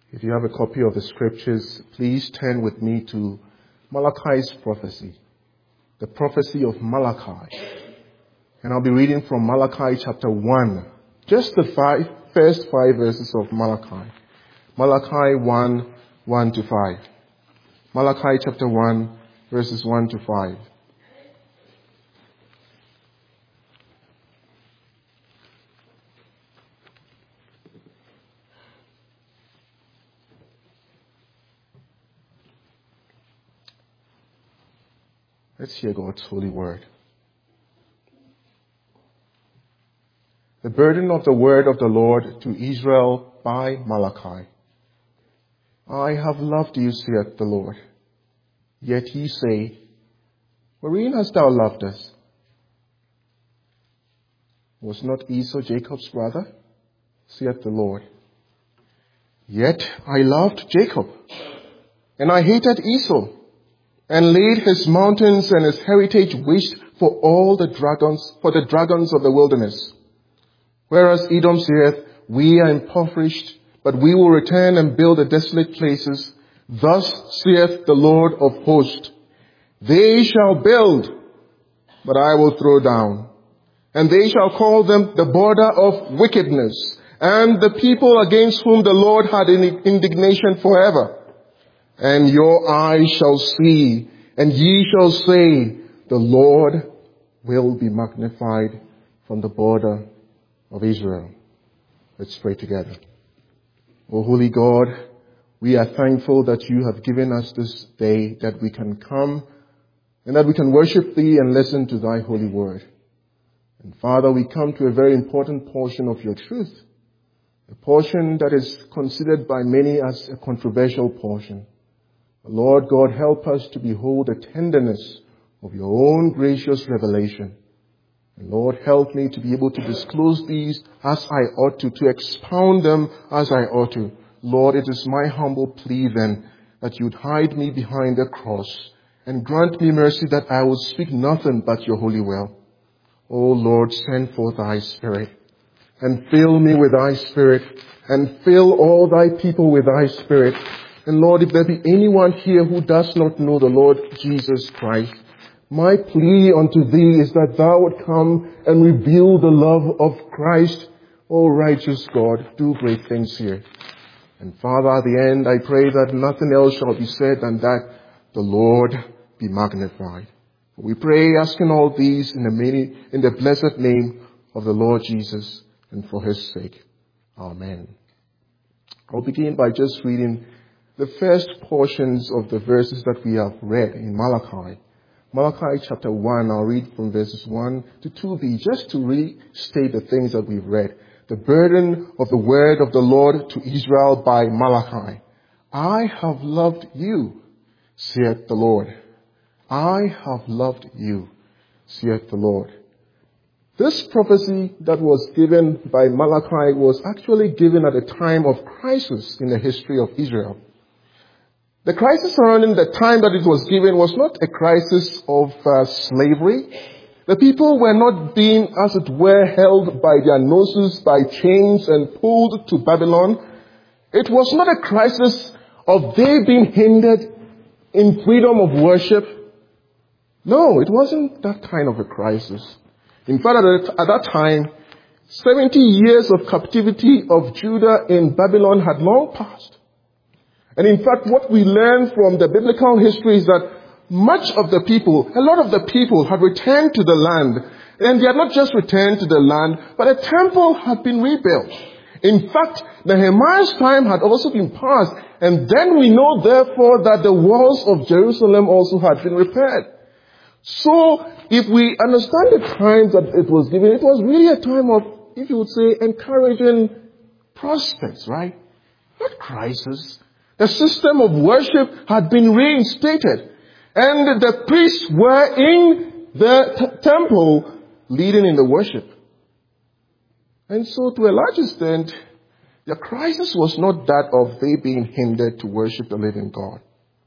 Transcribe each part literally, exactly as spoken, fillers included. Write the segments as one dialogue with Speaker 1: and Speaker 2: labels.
Speaker 1: If you have a copy of the scriptures, please turn with me to Malachi's prophecy, the prophecy of Malachi. And I'll be reading from Malachi chapter one, just the five, first five verses of Malachi. Malachi one, one to five. Malachi chapter one, verses one to five. Let's hear God's holy word. The burden of the word of the Lord to Israel by Malachi. I have loved you, saith the Lord. Yet ye say, wherein hast thou loved us? Was not Esau Jacob's brother? Saith the Lord. Yet I loved Jacob, and I hated Esau, and laid his mountains and his heritage waste for all the dragons, for the dragons of the wilderness. Whereas Edom saith, we are impoverished, but we will return and build the desolate places. Thus saith the Lord of hosts, they shall build, but I will throw down. And they shall call them the border of wickedness, and the people against whom the Lord had indignation forever. And your eyes shall see, and ye shall say, the Lord will be magnified from the border of Israel. Let's pray together. O holy God, we are thankful that you have given us this day, that we can come and that we can worship thee and listen to thy holy word. And Father, we come to a very important portion of your truth, a portion that is considered by many as a controversial portion. Lord God, help us to behold the tenderness of your own gracious revelation. And Lord, help me to be able to disclose these as I ought to, to expound them as I ought to. Lord, it is my humble plea then that you'd hide me behind the cross and grant me mercy that I will speak nothing but your holy will. O Lord, send forth thy Spirit and fill me with thy Spirit and fill all thy people with thy Spirit. And Lord, if there be anyone here who does not know the Lord Jesus Christ, my plea unto thee is that thou would come and reveal the love of Christ. O righteous God, do great things here. And Father, at the end, I pray that nothing else shall be said than that the Lord be magnified. We pray, asking all these in the many, in the blessed name of the Lord Jesus and for his sake. Amen. I'll begin by just reading the first portions of the verses that we have read in Malachi. Malachi chapter one, I'll read from verses one to two b, just to restate the things that we've read. The burden of the word of the Lord to Israel by Malachi. I have loved you, saith the Lord. I have loved you, saith the Lord. This prophecy that was given by Malachi was actually given at a time of crisis in the history of Israel. The crisis surrounding the time that it was given was not a crisis of uh, slavery. The people were not being, as it were, held by their noses, by chains and pulled to Babylon. It was not a crisis of they being hindered in freedom of worship. No, it wasn't that kind of a crisis. In fact, at that time, seventy years of captivity of Judah in Babylon had long passed. And in fact, what we learn from the biblical history is that much of the people, a lot of the people had returned to the land. And they had not just returned to the land, but a temple had been rebuilt. In fact, Nehemiah's time had also been passed. And then we know, therefore, that the walls of Jerusalem also had been repaired. So, if we understand the times that it was given, it was really a time of, if you would say, encouraging prospects, right? Not crisis. The system of worship had been reinstated. And the priests were in the t- temple leading in the worship. And so to a large extent, the crisis was not that of they being hindered to worship the living God.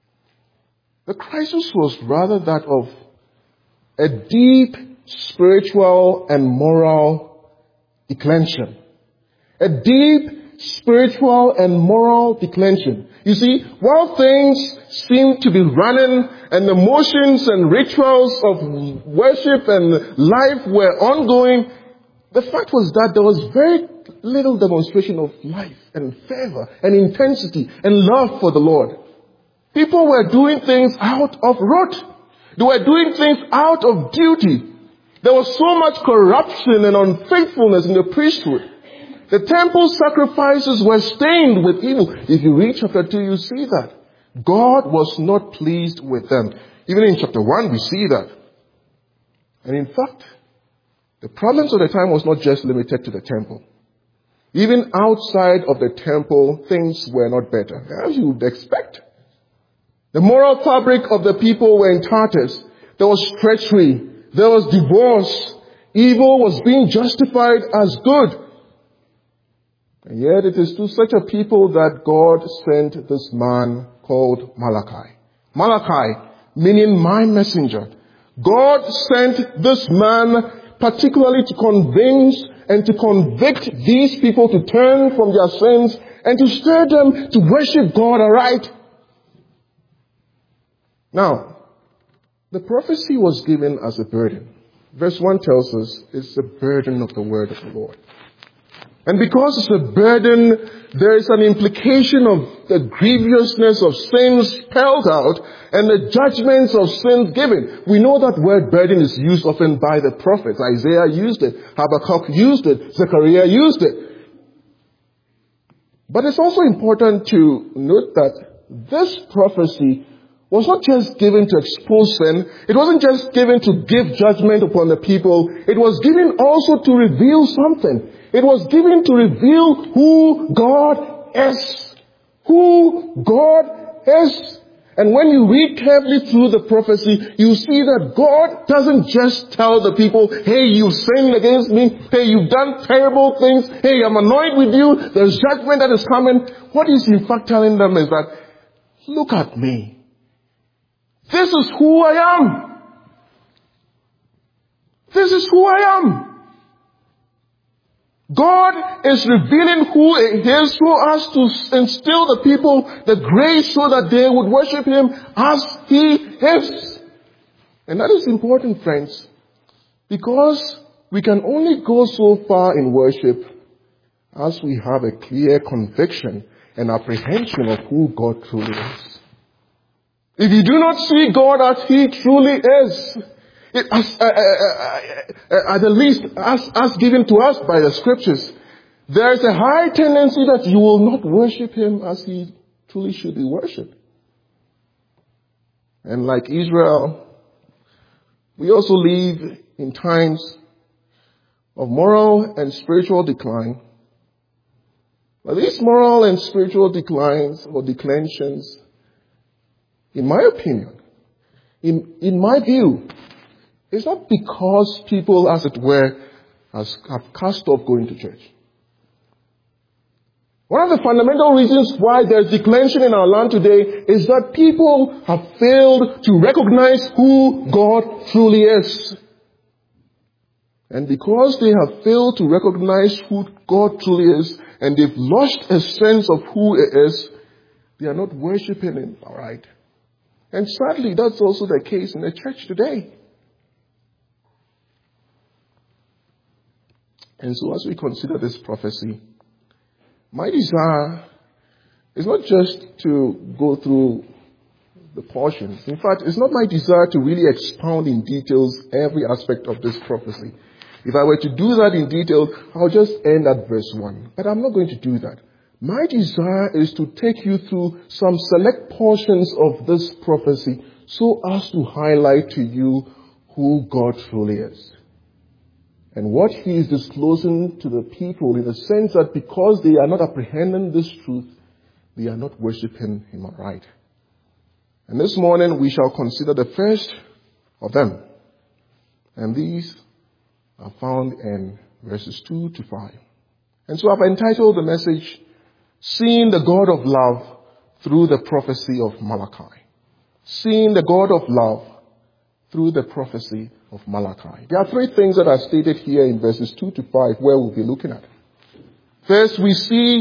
Speaker 1: The crisis was rather that of a deep spiritual and moral declension. A deep spiritual and moral declension. You see, while things seemed to be running and the motions and rituals of worship and life were ongoing, the fact was that there was very little demonstration of life and fervor and intensity and love for the Lord. People were doing things out of rote. They were doing things out of duty. There was so much corruption and unfaithfulness in the priesthood. The temple sacrifices were stained with evil. If you read chapter two, you see that. God was not pleased with them. Even in chapter one, we see that. And in fact, the problems of the time was not just limited to the temple. Even outside of the temple, things were not better, as you would expect. The moral fabric of the people were in tatters. There was treachery. There was divorce. Evil was being justified as good. And yet it is to such a people that God sent this man called Malachi. Malachi, meaning my messenger. God sent this man particularly to convince and to convict these people to turn from their sins and to stir them to worship God aright. Now, the prophecy was given as a burden. Verse one tells us it's the burden of the word of the Lord. And because it's a burden, there is an implication of the grievousness of sins spelled out and the judgments of sins given. We know that word burden is used often by the prophets. Isaiah used it. Habakkuk used it. Zechariah used it. But it's also important to note that this prophecy was not just given to expose sin. It wasn't just given to give judgment upon the people. It was given also to reveal something. It was given to reveal who God is. Who God is. And when you read carefully through the prophecy, you see that God doesn't just tell the people, hey, you've sinned against me. Hey, you've done terrible things. Hey, I'm annoyed with you. There's judgment that is coming. What he's in fact telling them is that, look at me. This is who I am. This is who I am. God is revealing who He is so as to instill the people the grace so that they would worship Him as He is. And that is important, friends, because we can only go so far in worship as we have a clear conviction and apprehension of who God truly is. If you do not see God as He truly is, it, as, uh, uh, uh, at the least as, as given to us by the Scriptures, there is a high tendency that you will not worship Him as He truly should be worshipped. And like Israel, we also live in times of moral and spiritual decline. But these moral and spiritual declines or declensions, in my opinion, in, in my view, it's not because people, as it were, has, have cast off going to church. One of the fundamental reasons why there's declension in our land today is that people have failed to recognize who God truly is. And because they have failed to recognize who God truly is, and they've lost a sense of who He is, they are not worshiping Him, all right? And sadly, that's also the case in the church today. And so as we consider this prophecy, my desire is not just to go through the portions. In fact, it's not my desire to really expound in details every aspect of this prophecy. If I were to do that in detail, I'll just end at verse one. But I'm not going to do that. My desire is to take you through some select portions of this prophecy so as to highlight to you who God truly is. And what He is disclosing to the people in the sense that because they are not apprehending this truth, they are not worshiping Him aright. And this morning we shall consider the first of them. And these are found in verses two to five. And so I've entitled the message, Seeing the God of Love through the Prophecy of Malachi. Seeing the God of Love through the prophecy of Malachi. There are three things that are stated here in verses two to five where we'll be looking at. First, we see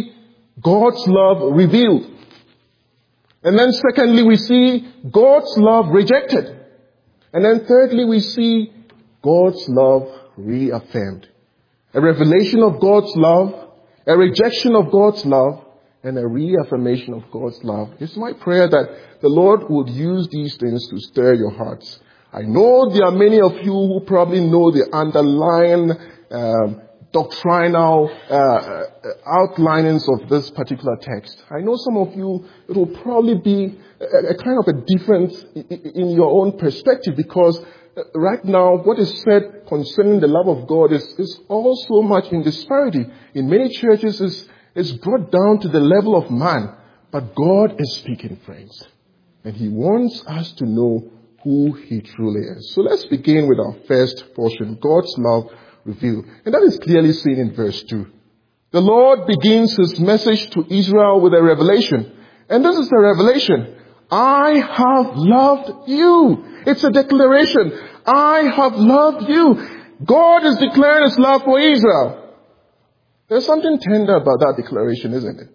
Speaker 1: God's love revealed. And then secondly, we see God's love rejected. And then thirdly, we see God's love reaffirmed. A revelation of God's love, a rejection of God's love, and a reaffirmation of God's love. It's my prayer that the Lord would use these things to stir your hearts. I know there are many of you who probably know the underlying um, doctrinal uh, outlinings of this particular text. I know some of you, it will probably be a, a kind of a difference in your own perspective, because right now what is said concerning the love of God is, is all so much in disparity. In many churches it's, it's brought down to the level of man. But God is speaking, friends. And He wants us to know who He truly is. So let's begin with our first portion, God's love revealed. And that is clearly seen in verse two. The Lord begins His message to Israel with a revelation. And this is the revelation. I have loved you. It's a declaration. I have loved you. God is declaring His love for Israel. There's something tender about that declaration, isn't it?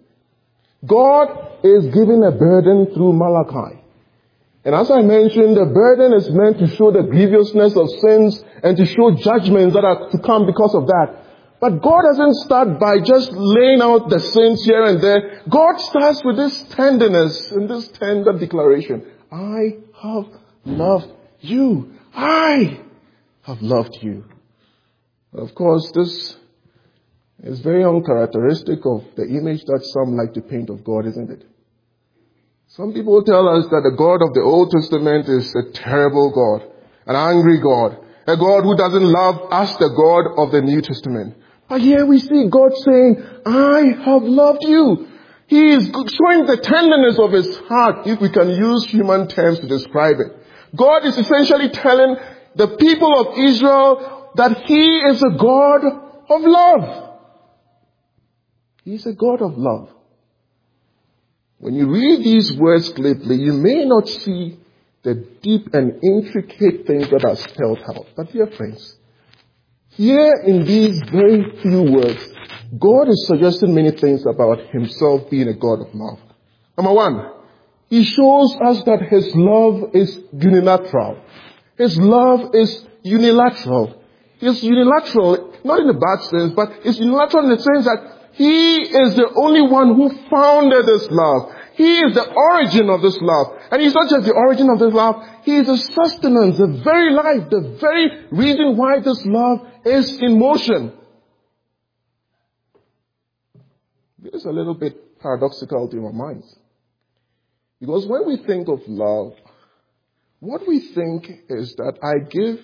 Speaker 1: God is giving a burden through Malachi. And as I mentioned, the burden is meant to show the grievousness of sins and to show judgments that are to come because of that. But God doesn't start by just laying out the sins here and there. God starts with this tenderness and this tender declaration. I have loved you. I have loved you. Of course, this is very uncharacteristic of the image that some like to paint of God, isn't it? Some people tell us that the God of the Old Testament is a terrible God, an angry God, a God who doesn't love us, the God of the New Testament. But here we see God saying, I have loved you. He is showing the tenderness of His heart, if we can use human terms to describe it. God is essentially telling the people of Israel that He is a God of love. He is a God of love. When you read these words clearly, you may not see the deep and intricate things that are spelled out. But dear friends, here in these very few words, God is suggesting many things about Himself being a God of love. Number one, He shows us that His love is unilateral. His love is unilateral. It's unilateral, not in a bad sense, but it's unilateral in the sense that He is the only one who founded this love. He is the origin of this love. And He's not just the origin of this love, He is the sustenance, the very life, the very reason why this love is in motion. This is a little bit paradoxical to our minds. Because when we think of love, what we think is that I give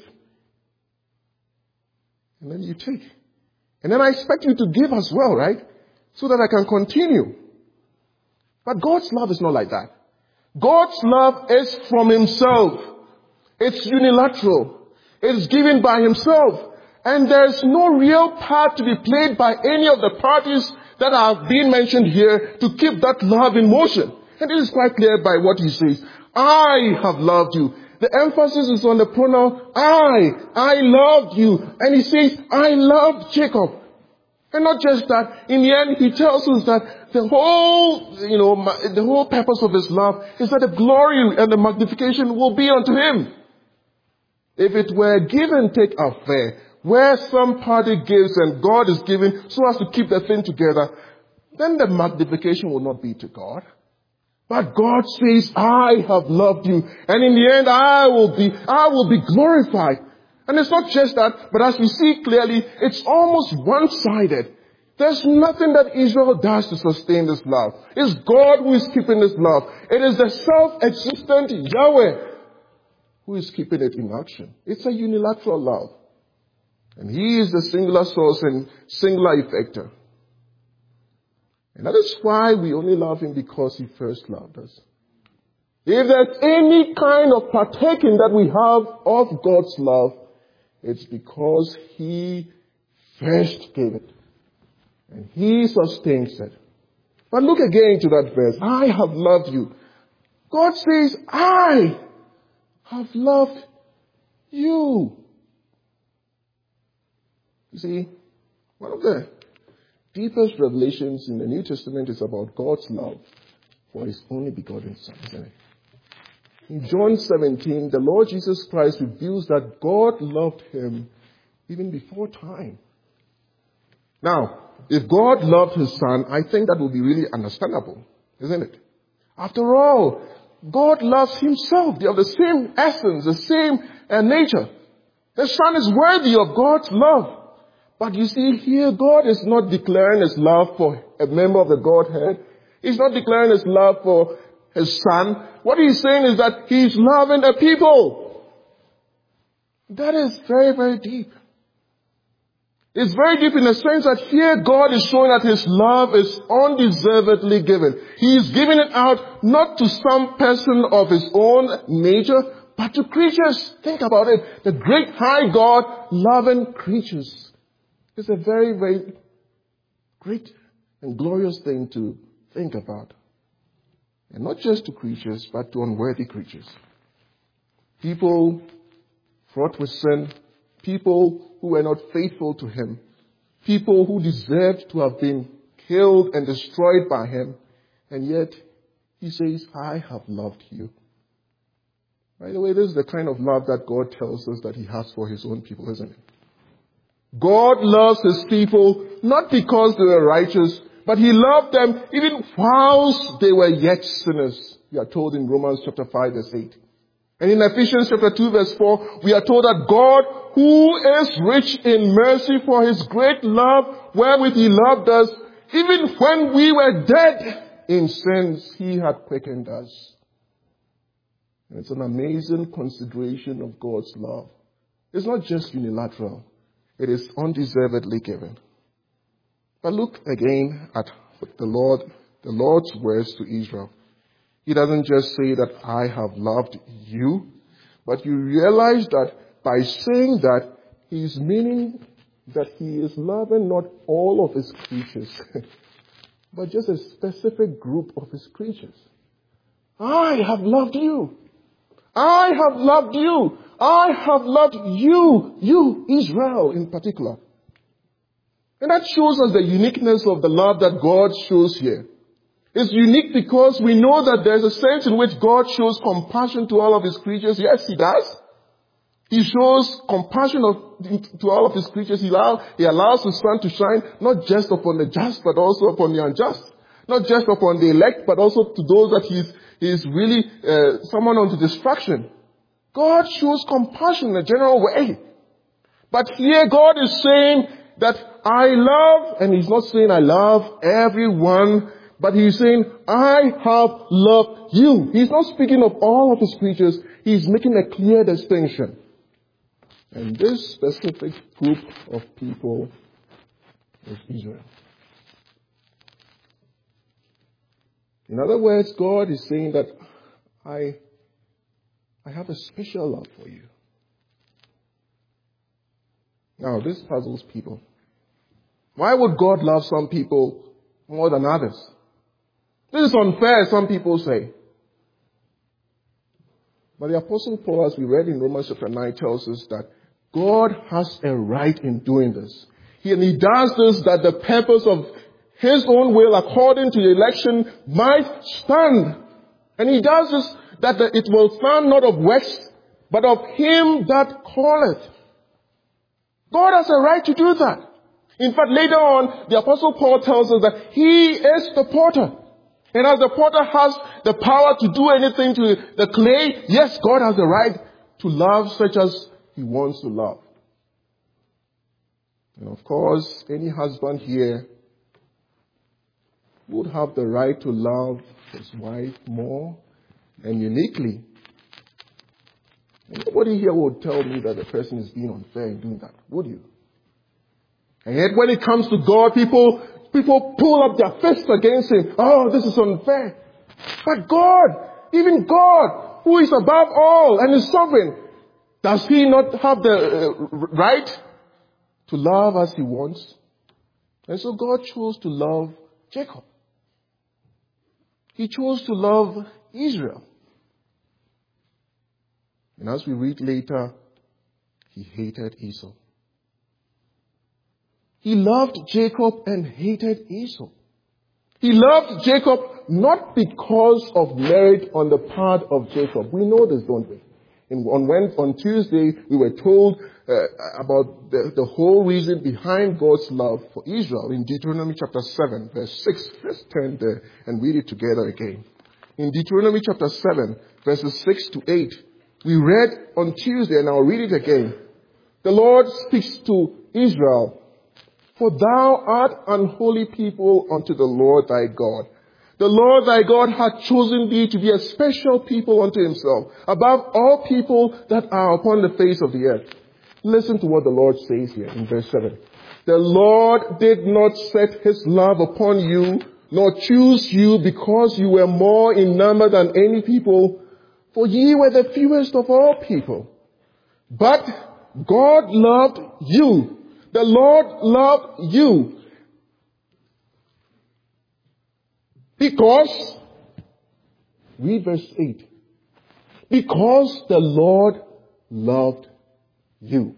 Speaker 1: and then you take. And then I expect you to give as well, right? So that I can continue. But God's love is not like that. God's love is from Himself. It's unilateral. It's given by Himself. And there's no real part to be played by any of the parties that have been mentioned here to keep that love in motion. And it is quite clear by what He says. I have loved you. The emphasis is on the pronoun I. I loved you. And He says, I loved Jacob. And not just that, in the end He tells us that the whole, you know, the whole purpose of His love is that the glory and the magnification will be unto Him. If it were a give and take affair, where some party gives and God is giving so as to keep the thing together, then the magnification will not be to God. But God says, I have loved you. And in the end, I will be, I will be glorified. And it's not just that, but as we see clearly, it's almost one-sided. There's nothing that Israel does to sustain this love. It's God who is keeping this love. It is the self-existent Yahweh who is keeping it in action. It's a unilateral love. And He is the singular source and singular effector. And that is why we only love Him, because He first loved us. If there's any kind of partaking that we have of God's love, it's because He first gave it. And He sustains it. But look again to that verse. I have loved you. God says, I have loved you. You see, one of the deepest revelations in the New Testament is about God's love for his only begotten Son, isn't it? In John seventeen, the Lord Jesus Christ reveals that God loved him even before time. Now, if God loved his Son, I think that would be really understandable, isn't it? After all, God loves himself. They have the same essence, the same uh, nature. The Son is worthy of God's love. But you see, here God is not declaring his love for a member of the Godhead. He's not declaring his love for his Son. What he's saying is that he's loving a people. That is very, very deep. It's very deep in the sense that here God is showing that his love is undeservedly given. He is giving it out not to some person of his own nature, but to creatures. Think about it. The great high God loving creatures. It's a very, very great and glorious thing to think about. And not just to creatures, but to unworthy creatures. People fraught with sin. People who were not faithful to him. People who deserved to have been killed and destroyed by him. And yet, he says, I have loved you. By the way, this is the kind of love that God tells us that he has for his own people, isn't it? God loves his people not because they were righteous, but he loved them even whilst they were yet sinners. We are told in Romans chapter five verse eight. And in Ephesians chapter two verse four, we are told that God, who is rich in mercy for his great love, wherewith he loved us, even when we were dead in sins, he had quickened us. And it's an amazing consideration of God's love. It's not just unilateral. It is undeservedly given. But look again at the Lord, the Lord's words to Israel. He doesn't just say that I have loved you, but you realize that by saying that, he is meaning that he is loving not all of his creatures, but just a specific group of his creatures. I have loved you. I have loved you. I have loved you, you, Israel in particular. And that shows us the uniqueness of the love that God shows here. It's unique because we know that there's a sense in which God shows compassion to all of his creatures. Yes, he does. He shows compassion of, to all of his creatures. He, allow, he allows the sun to shine not just upon the just, but also upon the unjust. Not just upon the elect, but also to those that he's, he's really uh, summoned unto destruction. God shows compassion in a general way. But here God is saying that I love, and he's not saying I love everyone, but he's saying I have loved you. He's not speaking of all of his creatures. He's making a clear distinction. And this specific group of people is Israel. In other words, God is saying that I, I have a special love for you. Now, this puzzles people. Why would God love some people more than others? This is unfair, some people say. But the Apostle Paul, as we read in Romans chapter nine, tells us that God has a right in doing this. He, and he does this that the purpose of his own will according to the election might stand. And he does this that the, it will stand not of works, but of him that calleth. God has a right to do that. In fact, later on, the Apostle Paul tells us that he is the potter. And as the potter has the power to do anything to the clay, yes, God has the right to love such as he wants to love. And of course, any husband here would have the right to love his wife more and uniquely. And nobody here would tell me that the person is being unfair in doing that, would you? And yet when it comes to God, people, people pull up their fists against him. Oh, this is unfair. But God, even God, who is above all and is sovereign, does he not have the uh, right to love as he wants? And so God chose to love Jacob. He chose to love Israel. And as we read later, he hated Esau. He loved Jacob and hated Esau. He loved Jacob not because of merit on the part of Jacob. We know this, don't we? In, on, Wednesday, on Tuesday, we were told uh, about the, the whole reason behind God's love for Israel in Deuteronomy chapter seven, verse six. Let's turn there and read it together again. In Deuteronomy chapter seven, verses six to eight, we read on Tuesday, and I'll read it again. The Lord speaks to Israel, "For thou art an holy people unto the Lord thy God. The Lord thy God hath chosen thee to be a special people unto himself, above all people that are upon the face of the earth." Listen to what the Lord says here in verse seven. "The Lord did not set his love upon you, nor choose you because you were more in number than any people, for ye were the fewest of all people. But God loved you." The Lord loved you because, read verse eight, because the Lord loved you.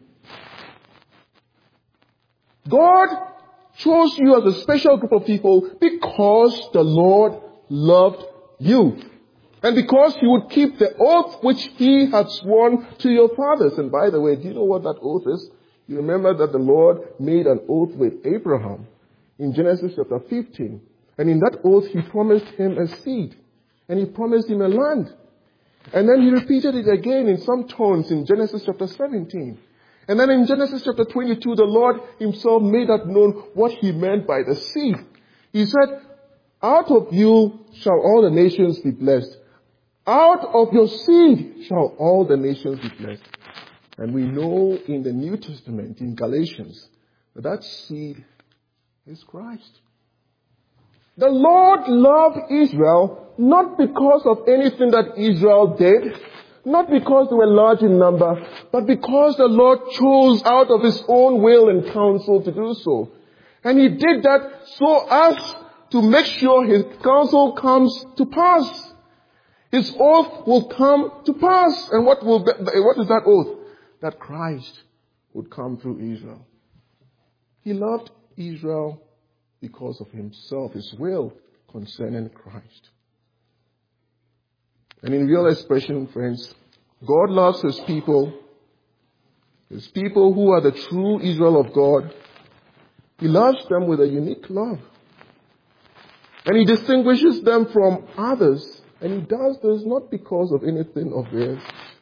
Speaker 1: God chose you as a special group of people because the Lord loved you. And because he would keep the oath which he had sworn to your fathers. And by the way, do you know what that oath is? You remember that the Lord made an oath with Abraham in Genesis chapter fifteen. And in that oath, he promised him a seed. And he promised him a land. And then he repeated it again in some tones in Genesis chapter seventeen. And then in Genesis chapter twenty-two, the Lord himself made that known what he meant by the seed. He said, "Out of you shall all the nations be blessed. Out of your seed shall all the nations be blessed." And we know in the New Testament, in Galatians, that that seed is Christ. The Lord loved Israel not because of anything that Israel did, not because they were large in number, but because the Lord chose out of his own will and counsel to do so. And he did that so as to make sure his counsel comes to pass. His oath will come to pass. And what will be, what is that oath? That Christ would come through Israel. He loved Israel because of himself, his will concerning Christ. And in real expression, friends, God loves his people, his people who are the true Israel of God. He loves them with a unique love. And he distinguishes them from others. And he does this not because of anything of theirs,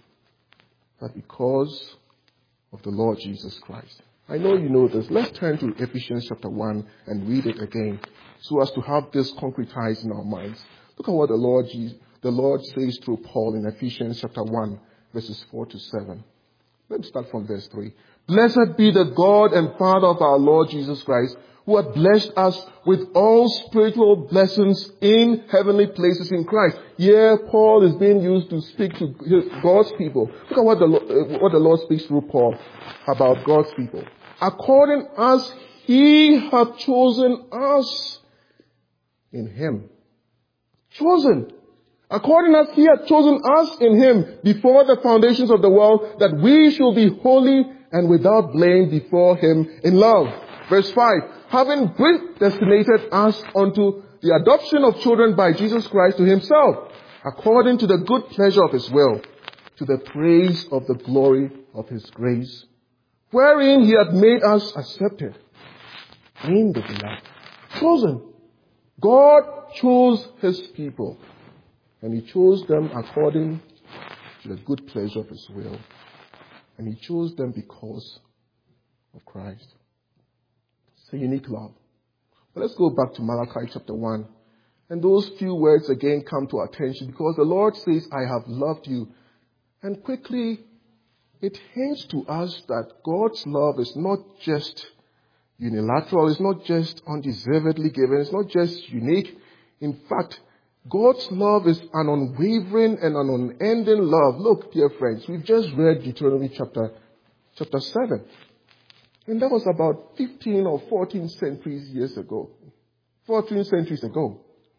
Speaker 1: but because of the Lord Jesus Christ. I know you know this. Let's turn to Ephesians chapter one and read it again so as to have this concretized in our minds. Look at what the Lord Jesus, the Lord says through Paul in Ephesians chapter one, verses four to seven. Let's start from verse three. "Blessed be the God and Father of our Lord Jesus Christ, who hath blessed us with all spiritual blessings in heavenly places in Christ." Here, Paul is being used to speak to his, God's people. Look at what the, uh, what the Lord speaks through Paul about God's people. "According as he hath chosen us in him." Chosen. According as he hath chosen us in him before the foundations of the world, that we should be holy and without blame before him in love. Verse five. "Having predestinated us unto the adoption of children by Jesus Christ to himself, according to the good pleasure of his will, to the praise of the glory of his grace, wherein he hath made us accepted in the beloved." Chosen. God chose his people, and he chose them according to the good pleasure of his will. And he chose them because of Christ. It's a unique love. But let's go back to Malachi chapter one. And those few words again come to our attention because the Lord says, "I have loved you." And quickly, it hints to us that God's love is not just unilateral, it's not just undeservedly given, it's not just unique. In fact, God's love is an unwavering and an unending love. Look, dear friends, we've just read Deuteronomy chapter, chapter seven. And that was about fifteen or fourteen centuries years ago. fourteen centuries ago.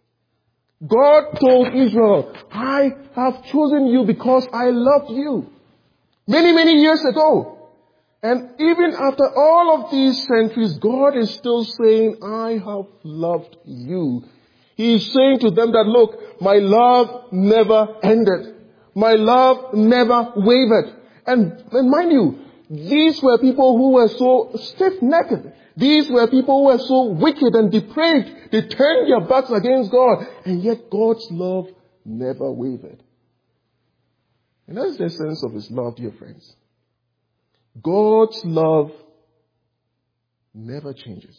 Speaker 1: God told Israel, "I have chosen you because I loved you." Many, many years ago. And even after all of these centuries, God is still saying, I have loved you. He is saying to them that, look, my love never ended. My love never wavered. And, and mind you, these were people who were so stiff-necked. These were people who were so wicked and depraved. They turned their backs against God. And yet God's love never wavered. And that's the essence of His love, dear friends. God's love never changes.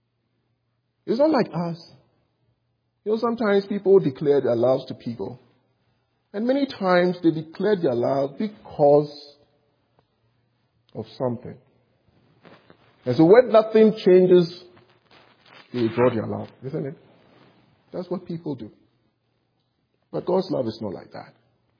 Speaker 1: It's not like us. You know, sometimes people declare their loves to people. And many times they declare their love because of something. And so when nothing changes, they withdraw their love, isn't it? That's what people do. But God's love is not like that.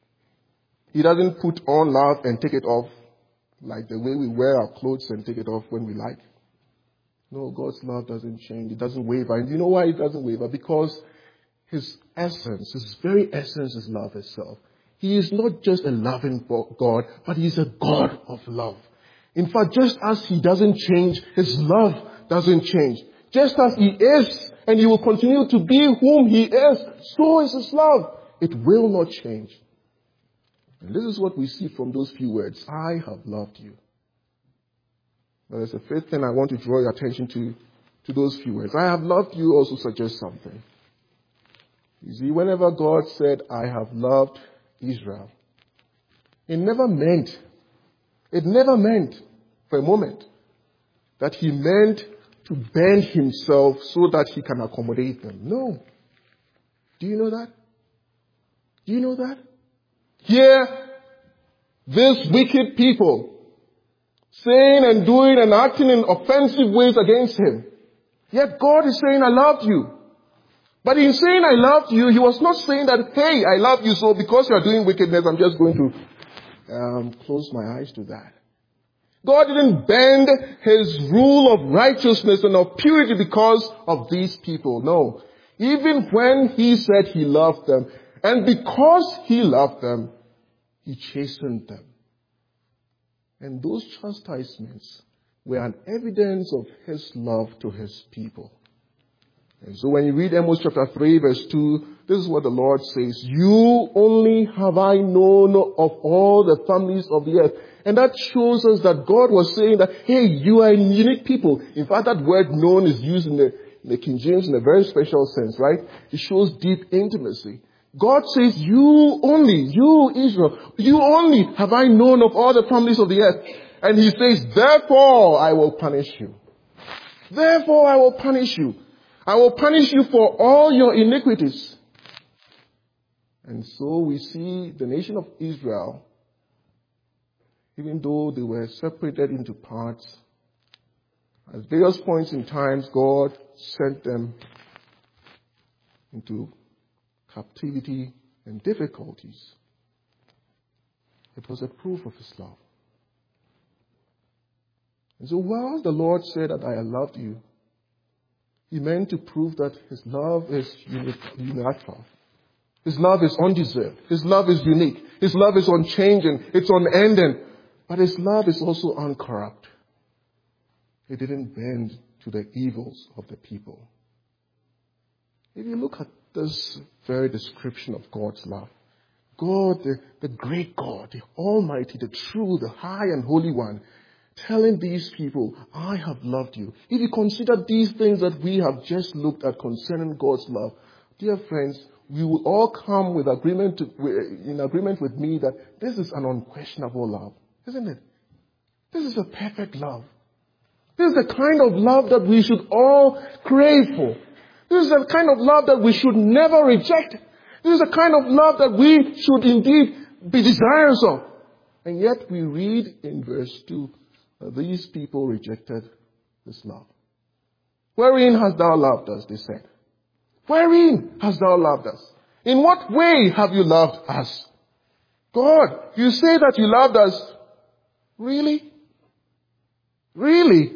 Speaker 1: He doesn't put on love and take it off like the way we wear our clothes and take it off when we like. No, God's love doesn't change. It doesn't waver. And you know why it doesn't waver? Because His essence, His very essence is love itself. He is not just a loving God, but He is a God of love. In fact, just as He doesn't change, His love doesn't change. Just as He is, and He will continue to be whom He is, so is His love. It will not change. And this is what we see from those few words. I have loved you. But there's a fifth thing I want to draw your attention to, to those few words. I have loved you also suggests something. You see, whenever God said, I have loved Israel, it never meant, it never meant for a moment that He meant to bend Himself so that He can accommodate them. No. Do you know that? Do you know that? Here, these wicked people saying and doing and acting in offensive ways against Him. Yet God is saying, I loved you. But in saying I loved you, He was not saying that, hey, I love you, so because you are doing wickedness, I'm just going to um, close my eyes to that. God didn't bend His rule of righteousness and of purity because of these people. No. Even when He said He loved them, and because He loved them, He chastened them. And those chastisements were an evidence of His love to His people. And so when you read Amos chapter three verse two, this is what the Lord says. You only have I known of all the families of the earth. And that shows us that God was saying that, hey, you are a unique people. In fact, that word known is used in the, in the King James in a very special sense, right? It shows deep intimacy. God says, you only, you Israel, you only have I known of all the families of the earth. And He says, therefore I will punish you. Therefore I will punish you. I will punish you for all your iniquities. And so we see the nation of Israel, even though they were separated into parts, at various points in time, God sent them into captivity and difficulties. It was a proof of His love. And so while the Lord said that I loved you, He meant to prove that His love is unilateral. His love is undeserved. His love is unique. His love is unchanging. It's unending. But His love is also uncorrupt. It didn't bend to the evils of the people. If you look at this very description of God's love, God, the, the great God, the Almighty, the true, the high and holy one, telling these people, I have loved you. If you consider these things that we have just looked at concerning God's love, dear friends, we will all come with agreement to, in agreement with me that this is an unquestionable love, isn't it? This is a perfect love. This is the kind of love that we should all crave for. This is the kind of love that we should never reject. This is the kind of love that we should indeed be desirous of. And yet we read in verse two, that these people rejected this love. Wherein hast thou loved us, they said. Wherein hast thou loved us? In what way have you loved us? God, you say that you loved us. Really? Really?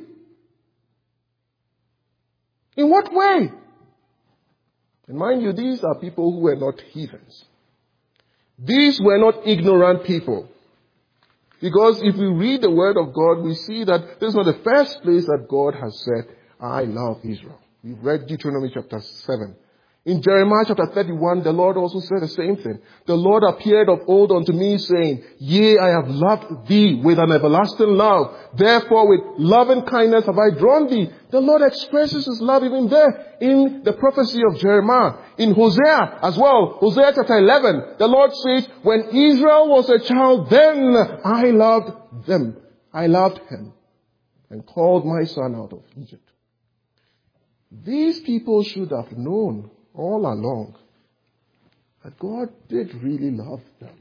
Speaker 1: In what way? And mind you, these are people who were not heathens. These were not ignorant people. Because if we read the word of God, we see that this is not the first place that God has said, I love Israel. We've read Deuteronomy chapter seven. In Jeremiah chapter thirty-one, the Lord also said the same thing. The Lord appeared of old unto me, saying, Yea, I have loved thee with an everlasting love. Therefore with loving kindness have I drawn thee. The Lord expresses his love even there in the prophecy of Jeremiah. In Hosea as well, Hosea chapter eleven, the Lord says, When Israel was a child, then I loved them. I loved him and called my son out of Egypt. These people should have known all along that God did really love them.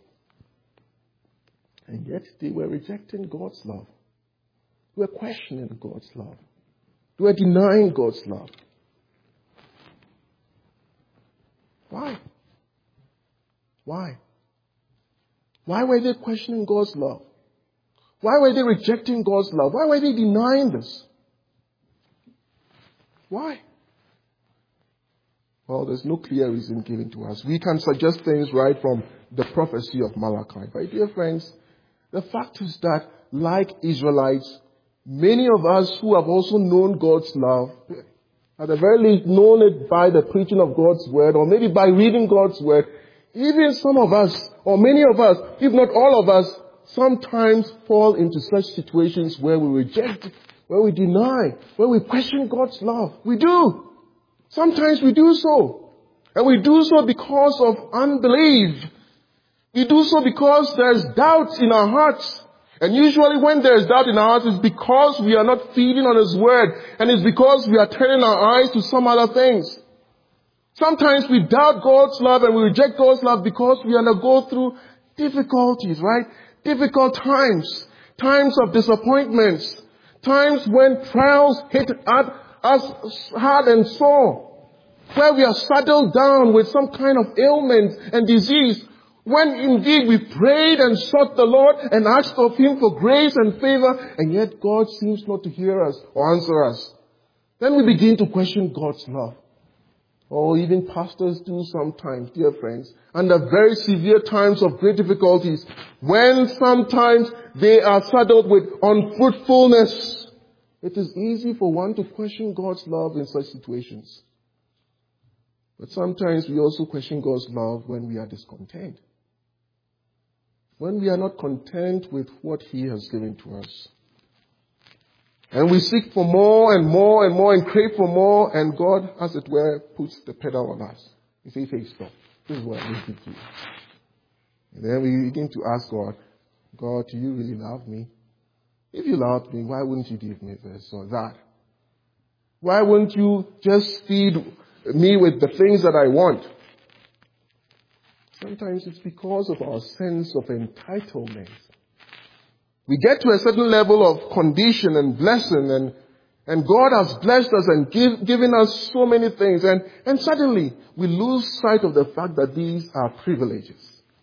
Speaker 1: And yet they were rejecting God's love. They were questioning God's love. They were denying God's love. Why? Why? Why were they questioning God's love? Why were they rejecting God's love? Why were they denying this? Why? Well, there's no clear reason given to us. We can suggest things right from the prophecy of Malachi. But dear friends, the fact is that, like Israelites, many of us who have also known God's love, at the very least known it by the preaching of God's word, or maybe by reading God's word, even some of us, or many of us, if not all of us, sometimes fall into such situations where we reject, where we deny, where we question God's love. We do. Sometimes we do so. And we do so because of unbelief. We do so because there's doubt in our hearts. And usually when there's doubt in our hearts, it's because we are not feeding on His word. And it's because we are turning our eyes to some other things. Sometimes we doubt God's love and we reject God's love because we undergo through difficulties, right? Difficult times. Times of disappointments. Times when trials hit at us hard and sore, where we are saddled down with some kind of ailment and disease, when indeed we prayed and sought the Lord and asked of Him for grace and favor, and yet God seems not to hear us or answer us. Then we begin to question God's love. Or even pastors do sometimes, dear friends, under very severe times of great difficulties, when sometimes they are saddled with unfruitfulness. It is easy for one to question God's love in such situations. But sometimes we also question God's love when we are discontent. When we are not content with what He has given to us. And we seek for more and more and more and crave for more, and God, as it were, puts the pedal on us. He says, hey, stop. This is what I need to do. And then we begin to ask God, God, do you really love me? If you loved me, why wouldn't you give me this or that? Why wouldn't you just feed me with the things that I want? Sometimes it's because of our sense of entitlement. We get to a certain level of condition and blessing, and, and God has blessed us and give, given us so many things, and, and suddenly we lose sight of the fact that these are privileges.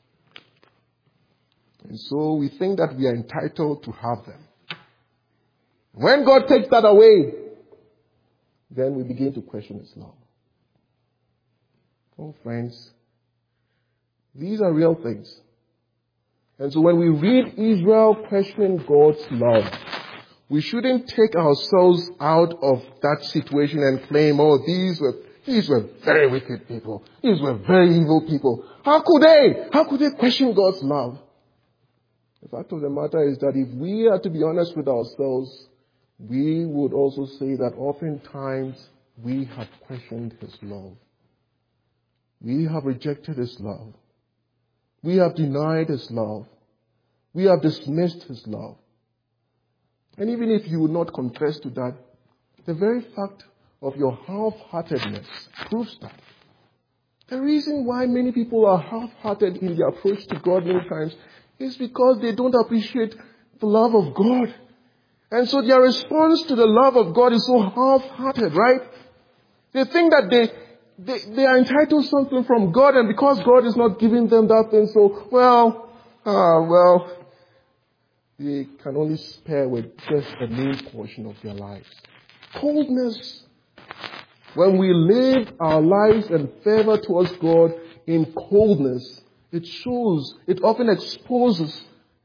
Speaker 1: And so we think that we are entitled to have them. When God takes that away, then we begin to question His love. Oh, friends, these are real things. And so when we read Israel questioning God's love, we shouldn't take ourselves out of that situation and claim, oh, these were, these were very wicked people. These were very evil people. How could they? How could they question God's love? The fact of the matter is that if we are to be honest with ourselves, we would also say that oftentimes we have questioned His love. We have rejected His love. We have denied His love. We have dismissed His love. And even if you would not confess to that, the very fact of your half-heartedness proves that. The reason why many people are half-hearted in their approach to God many times is because they don't appreciate the love of God. And so their response to the love of God is so half-hearted, right? They think that they, they, they are entitled to something from God, and because God is not giving them that thing, so, well, ah, well, they can only spare with just the main portion of their lives. Coldness. When we live our lives and favor towards God in coldness, it shows, it often exposes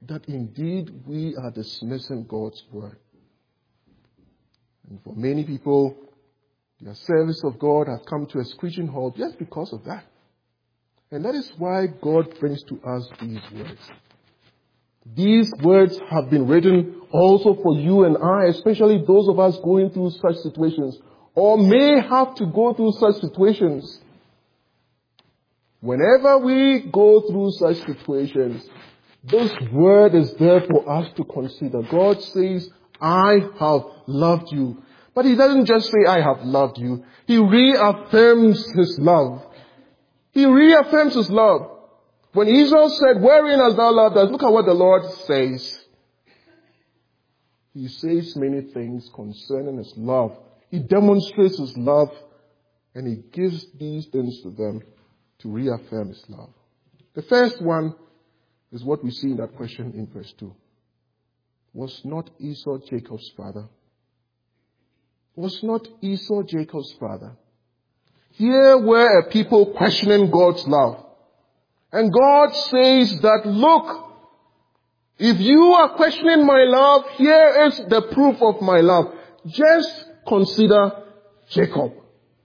Speaker 1: that indeed we are dismissing God's word. And for many people, their service of God has come to a screeching halt just because of that. And that is why God brings to us these words. These words have been written also for you and I, especially those of us going through such situations, or may have to go through such situations. Whenever we go through such situations, this word is there for us to consider. God says, I have loved you. But He doesn't just say, I have loved you. He reaffirms His love. He reaffirms His love. When Israel said, wherein hast thou loved us? Look at what the Lord says. He says many things concerning His love. He demonstrates His love, and He gives these things to them to reaffirm His love. The first one is what we see in that question in verse two. Was not Esau Jacob's father? Was not Esau Jacob's father? Here were a people questioning God's love. And God says that, look, if you are questioning my love, here is the proof of my love. Just consider Jacob.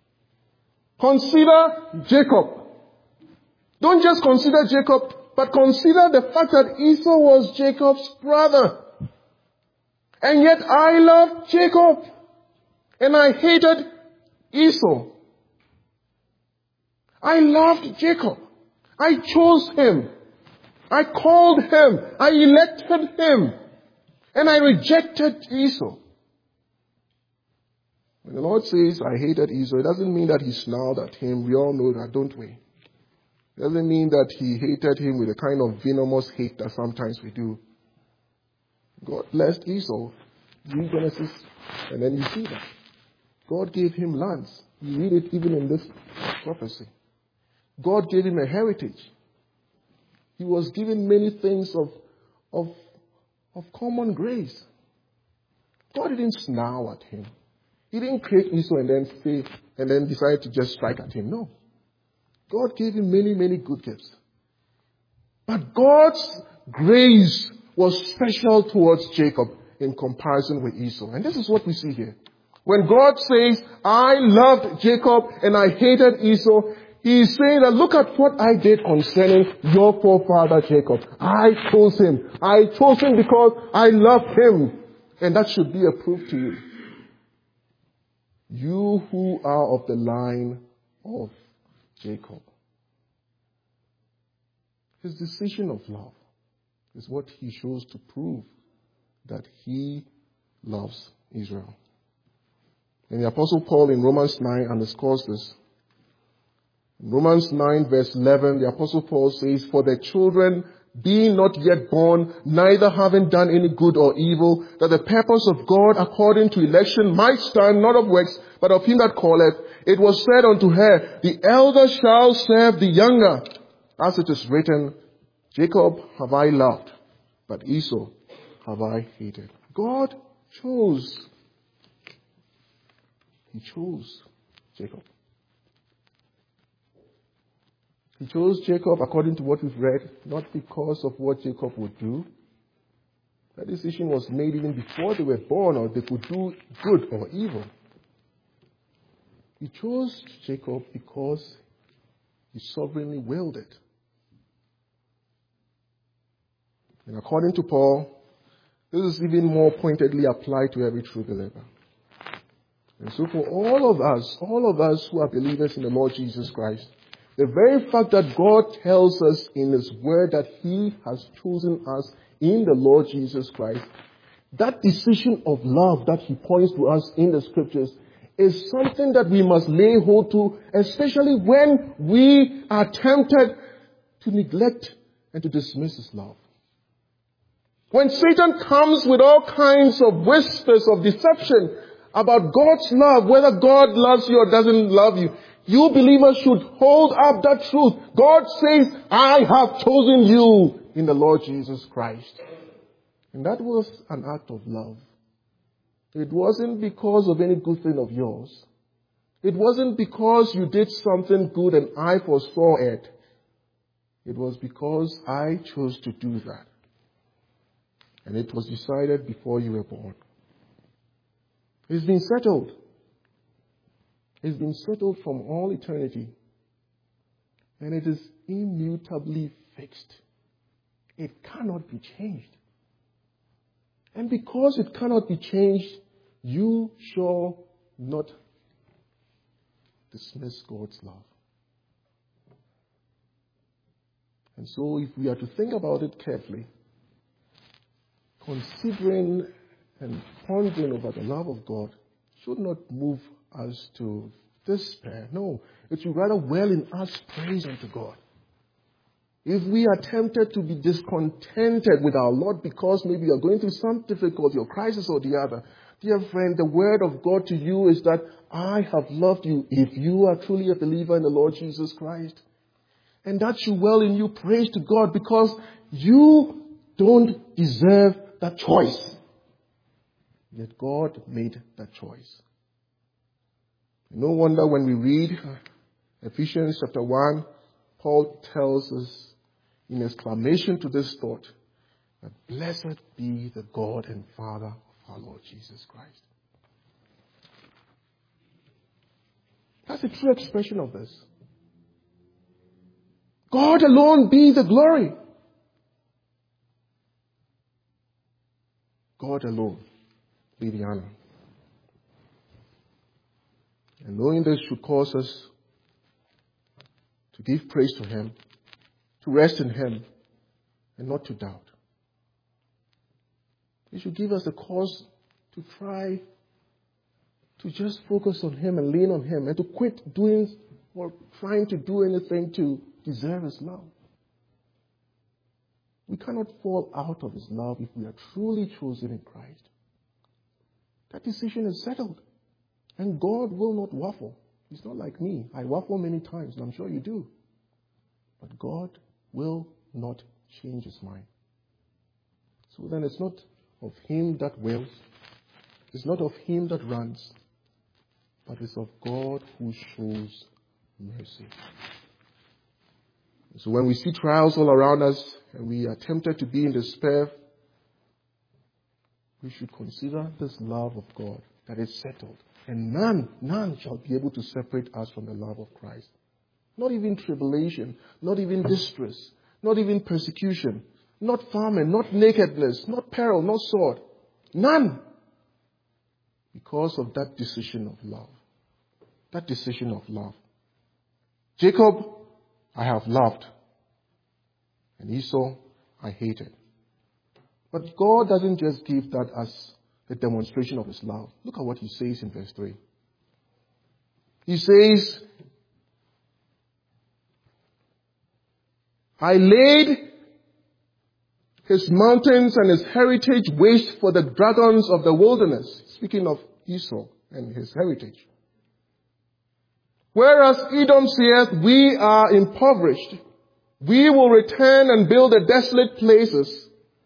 Speaker 1: Consider Jacob. Don't just consider Jacob, but consider the fact that Esau was Jacob's brother. And yet I loved Jacob. And I hated Esau. I loved Jacob. I chose him. I called him. I elected him. And I rejected Esau. When the Lord says, I hated Esau, it doesn't mean that He snarled at him. We all know that, don't we? It doesn't mean that He hated him with a kind of venomous hate that sometimes we do. God blessed Esau. Read Genesis, and then you see that. God gave him lands. You read it even in this prophecy. God gave him a heritage. He was given many things of, of, of common grace. God didn't snarl at him. He didn't create Esau and then say, and then decide to just strike at him. No. God gave him many, many good gifts. But God's grace was special towards Jacob in comparison with Esau. And this is what we see here. When God says, I loved Jacob and I hated Esau, He is saying that look at what I did concerning your forefather Jacob. I chose him. I chose him because I loved him. And that should be a proof to you. You who are of the line of Jacob. His decision of love is what he shows to prove that he loves Israel. And the Apostle Paul in Romans nine underscores this. In Romans nine verse eleven, the Apostle Paul says, for the children being not yet born, neither having done any good or evil, that the purpose of God according to election might stand, not of works, but of him that calleth, it was said unto her, the elder shall serve the younger. As it is written, Jacob have I loved, but Esau have I hated. God chose. He chose Jacob. He chose Jacob according to what we've read, not because of what Jacob would do. That decision was made even before they were born, or they could do good or evil. He chose Jacob because he sovereignly willed it. And according to Paul, this is even more pointedly applied to every true believer. And so for all of us, all of us who are believers in the Lord Jesus Christ, the very fact that God tells us in His Word that He has chosen us in the Lord Jesus Christ, that decision of love that He points to us in the Scriptures is something that we must lay hold to, especially when we are tempted to neglect and to dismiss His love. When Satan comes with all kinds of whispers of deception about God's love, whether God loves you or doesn't love you, you believers should hold up that truth. God says, I have chosen you in the Lord Jesus Christ. And that was an act of love. It wasn't because of any good thing of yours. It wasn't because you did something good and I foresaw it. It was because I chose to do that. And it was decided before you were born. It's been settled. It's been settled from all eternity. And it is immutably fixed. It cannot be changed. And because it cannot be changed, you shall not dismiss God's love. And so if we are to think about it carefully, considering and pondering over the love of God should not move us to despair. No, it should rather well in us praise unto God. If we are tempted to be discontented with our Lord because maybe you are going through some difficulty or crisis or the other, dear friend, the word of God to you is that I have loved you if you are truly a believer in the Lord Jesus Christ. And that should well in you praise to God because you don't deserve that choice. Yet God made that choice. No wonder when we read Ephesians chapter one, Paul tells us in exclamation to this thought that blessed be the God and Father of our Lord Jesus Christ. That's a true expression of this. God alone be the glory. God alone be the honor. And knowing this should cause us to give praise to Him, to rest in Him, and not to doubt. It should give us a cause to try to just focus on Him and lean on Him and to quit doing or trying to do anything to deserve His love. We cannot fall out of His love if we are truly chosen in Christ. That decision is settled. And God will not waffle. He's not like me. I waffle many times, and I'm sure you do. But God will not change His mind. So then it's not of Him that wills. It's not of Him that runs. But it's of God who shows mercy. So when we see trials all around us, and we are tempted to be in despair, we should consider this love of God that is settled. And none, none shall be able to separate us from the love of Christ. Not even tribulation, not even distress, not even persecution, not famine, not nakedness, not peril, not sword. None. Because of that decision of love. That decision of love. Jacob, I have loved. And Esau, I hated. But God doesn't just give that as a demonstration of His love. Look at what He says in verse three. He says, I laid his mountains and his heritage waste for the dragons of the wilderness. Speaking of Esau and his heritage. Whereas Edom saith, we are impoverished. We will return and build the desolate places.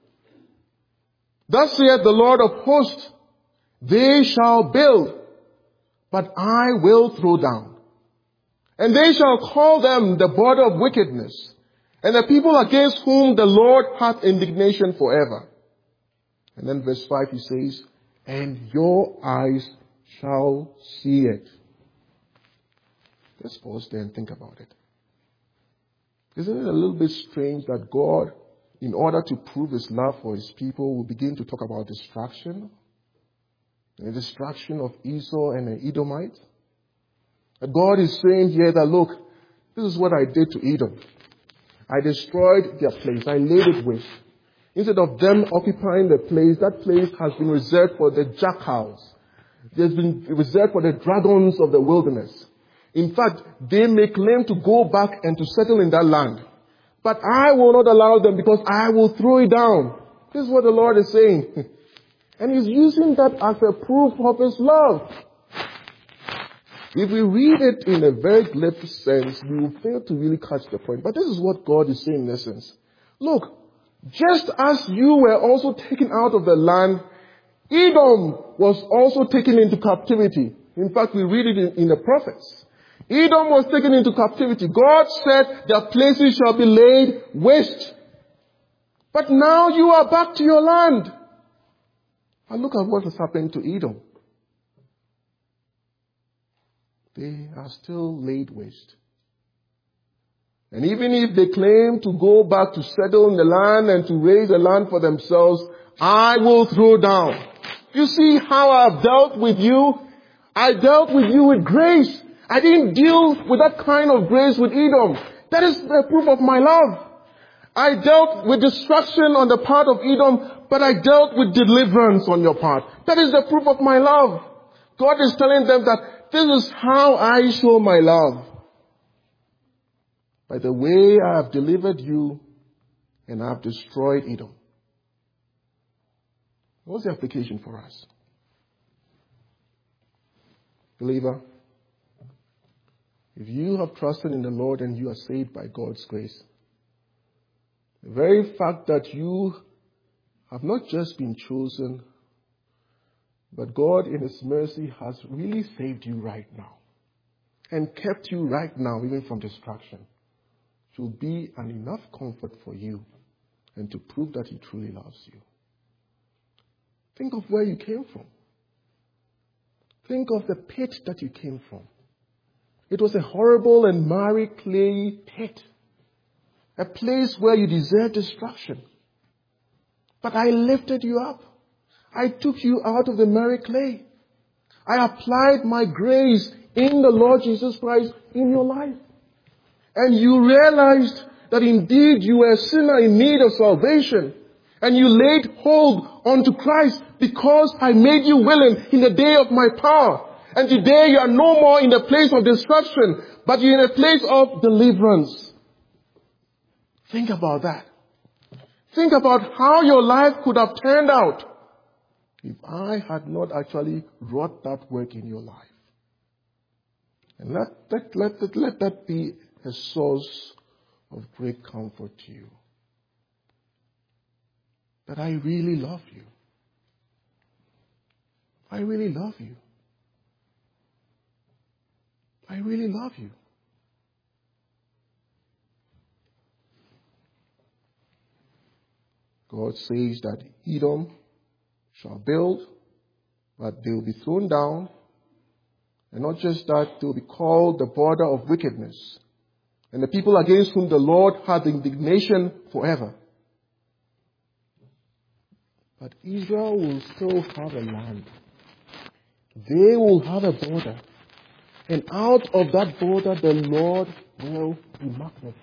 Speaker 1: Thus saith the Lord of hosts, they shall build, but I will throw down. And they shall call them the border of wickedness, and the people against whom the Lord hath indignation forever. And then verse five he says, and your eyes shall see it. Let's pause there and think about it. Isn't it a little bit strange that God, in order to prove His love for His people, will begin to talk about destruction? The destruction of Esau and the Edomites? And God is saying here that, look, this is what I did to Edom. I destroyed their place. I laid it waste. Instead of them occupying the place, that place has been reserved for the jackals. It has been reserved for the dragons of the wilderness. In fact, they may claim to go back and to settle in that land. But I will not allow them because I will throw it down. This is what the Lord is saying. And He's using that as a proof of His love. If we read it in a very glib sense, we will fail to really catch the point. But this is what God is saying in essence. Look, just as you were also taken out of the land, Edom was also taken into captivity. In fact, we read it in, in the prophets. Edom was taken into captivity. God said their places shall be laid waste. But now you are back to your land. And look at what has happened to Edom. They are still laid waste. And even if they claim to go back to settle in the land and to raise a land for themselves, I will throw down. You see how I've dealt with you? I dealt with you with grace. I didn't deal with that kind of grace with Edom. That is the proof of my love. I dealt with destruction on the part of Edom, but I dealt with deliverance on your part. That is the proof of my love. God is telling them that this is how I show my love. By the way I have delivered you and I have destroyed Edom. What's the application for us? Believer, if you have trusted in the Lord and you are saved by God's grace, the very fact that you have not just been chosen, but God in His mercy has really saved you right now and kept you right now even from destruction, should be an enough comfort for you and to prove that He truly loves you. Think of where you came from. Think of the pit that you came from. It was a horrible and miry clay pit. A place where you deserved destruction. But I lifted you up. I took you out of the miry clay. I applied my grace in the Lord Jesus Christ in your life. And you realized that indeed you were a sinner in need of salvation. And you laid hold onto Christ because I made you willing in the day of my power. And today you are no more in the place of destruction, but you're in a place of deliverance. Think about that. Think about how your life could have turned out if I had not actually wrought that work in your life. And let, let, let, let, let that be a source of great comfort to you. That I really love you. I really love you. I really love you. God says that Edom shall build, but they will be thrown down. And not just that, they will be called the border of wickedness. And the people against whom the Lord had indignation forever. But Israel will still have a land. They will have a border. And out of that border, the Lord will be magnified.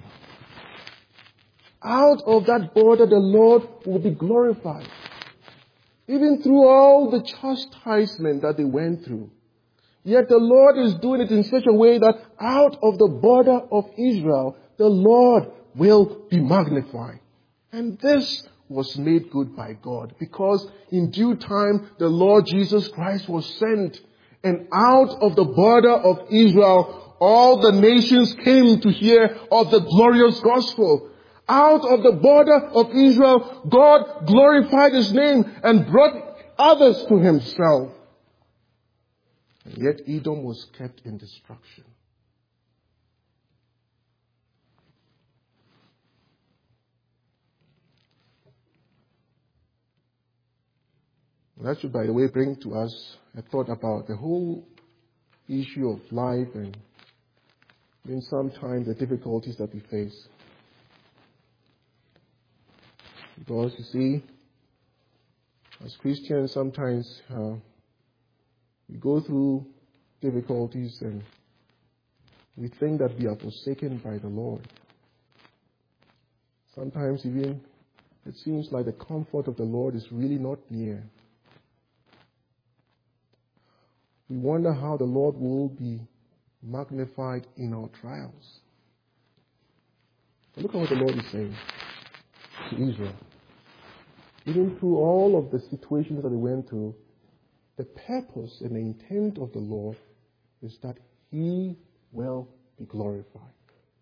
Speaker 1: Out of that border, the Lord will be glorified. Even through all the chastisement that they went through. Yet the Lord is doing it in such a way that out of the border of Israel, the Lord will be magnified. And this was made good by God, because in due time the Lord Jesus Christ was sent, and out of the border of Israel all the nations came to hear of the glorious gospel. Out of the border of Israel, God glorified His name and brought others to Himself. And yet Edom was kept in destruction. That should, by the way, bring to us a thought about the whole issue of life and in sometimes the difficulties that we face. Because, you see, as Christians, sometimes uh, we go through difficulties and we think that we are forsaken by the Lord. Sometimes even it seems like the comfort of the Lord is really not near. We wonder how the Lord will be magnified in our trials. But look at what the Lord is saying to Israel. Even through all of the situations that they went through, the purpose and the intent of the Lord is that He will be glorified.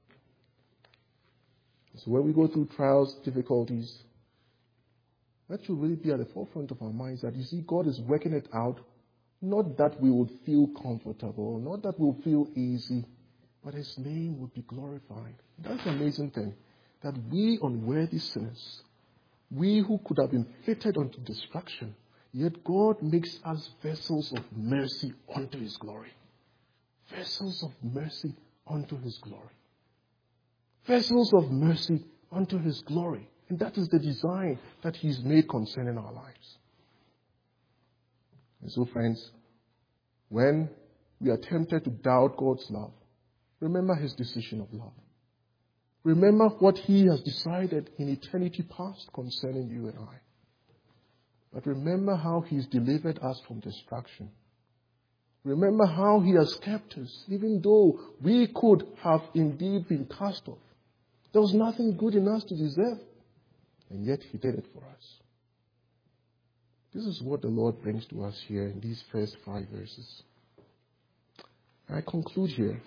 Speaker 1: So when we go through trials, difficulties, that should really be at the forefront of our minds, that you see God is working it out. Not that we would feel comfortable, not that we'll feel easy, but His name would be glorified. That's the amazing thing, that we unworthy sinners We who could have been fated unto destruction, yet God makes us vessels of mercy unto His glory. Vessels of mercy unto His glory. Vessels of mercy unto His glory. And that is the design that He's made concerning our lives. And so, friends, when we are tempted to doubt God's love, remember His decision of love. Remember what He has decided in eternity past concerning you and I. But remember how He's delivered us from destruction. Remember how He has kept us, even though we could have indeed been cast off. There was nothing good in us to deserve, and yet He did it for us. This is what the Lord brings to us here in these first five verses. I conclude here.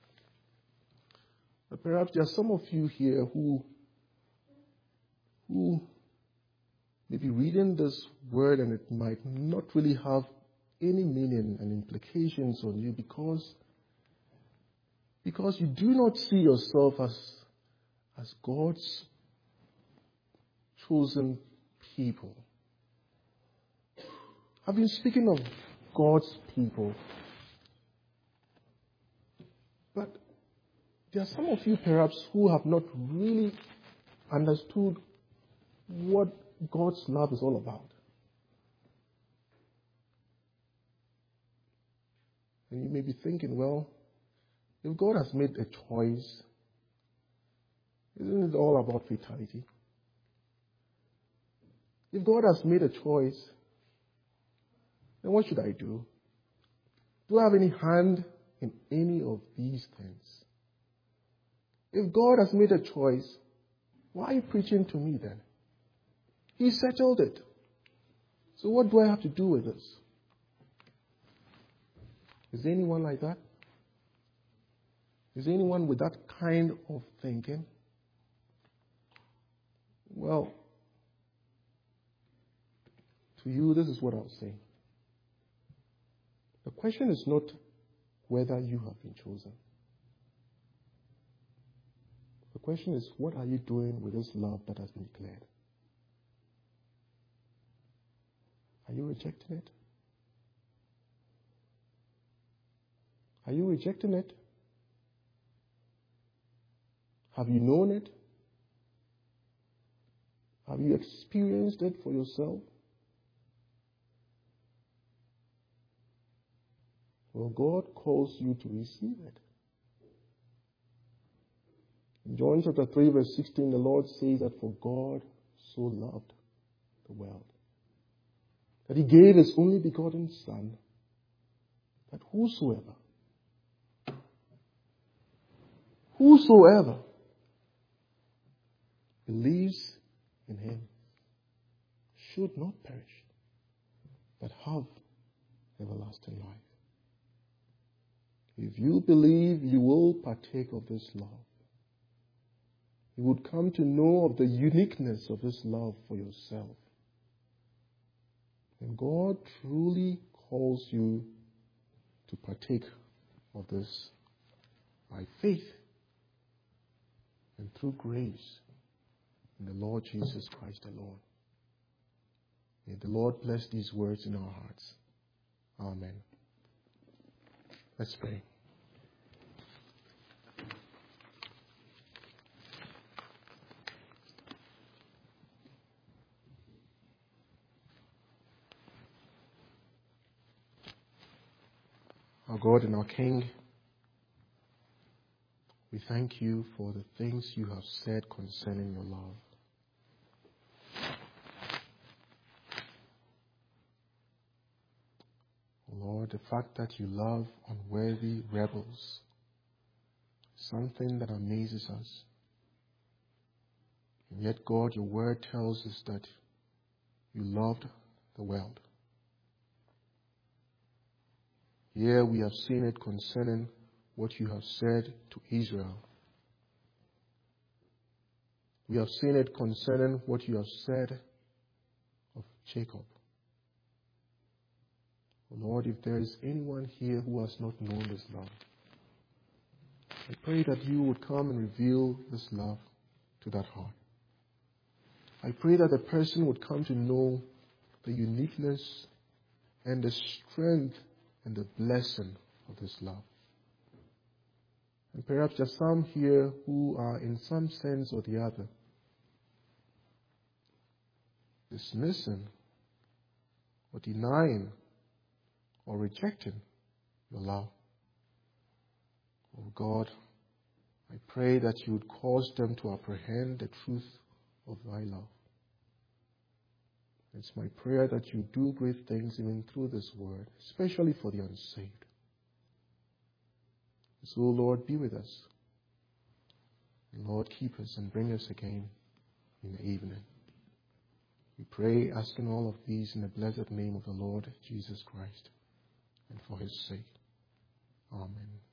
Speaker 1: But perhaps there are some of you here who, who may be reading this word and it might not really have any meaning and implications on you because, because you do not see yourself as, as God's chosen people. I've been speaking of God's people, but there are some of you perhaps who have not really understood what God's love is all about. And you may be thinking, well, if God has made a choice, isn't it all about fatality? If God has made a choice, then what should I do? Do I have any hand in any of these things? If God has made a choice, why are you preaching to me then? He settled it. So what do I have to do with this? Is there anyone like that? Is there anyone with that kind of thinking? Well, to you, this is what I'll say. The question is not whether you have been chosen. The question is, what are you doing with this love that has been declared? Are you rejecting it? Are you rejecting it? Have you known it? Have you experienced it for yourself? Well, God calls you to receive it. In John chapter three, verse sixteen, the Lord says that for God so loved the world, that He gave His only begotten Son, that whosoever, whosoever believes in Him should not perish, but have everlasting life. If you believe, you will partake of this love. You would come to know of the uniqueness of this love for yourself. And God truly calls you to partake of this by faith and through grace in the Lord Jesus Christ alone. May the Lord bless these words in our hearts. Amen. Let's pray. Our God and our King, we thank you for the things you have said concerning your love. Lord, the fact that you love unworthy rebels, something that amazes us. And yet, God, your word tells us that you loved the world. Here we have seen it concerning what you have said to Israel. We have seen it concerning what you have said of Jacob. Lord, if there is anyone here who has not known this love, I pray that you would come and reveal this love to that heart. I pray that the person would come to know the uniqueness and the strength and the blessing of this love. And perhaps there are some here who are in some sense or the other dismissing or denying or rejecting your love. Oh God, I pray that you would cause them to apprehend the truth of thy love. It's my prayer that you do great things even through this word, especially for the unsaved. So, Lord, be with us. And Lord, keep us and bring us again in the evening. We pray, asking all of these in the blessed name of the Lord Jesus Christ and for his sake. Amen.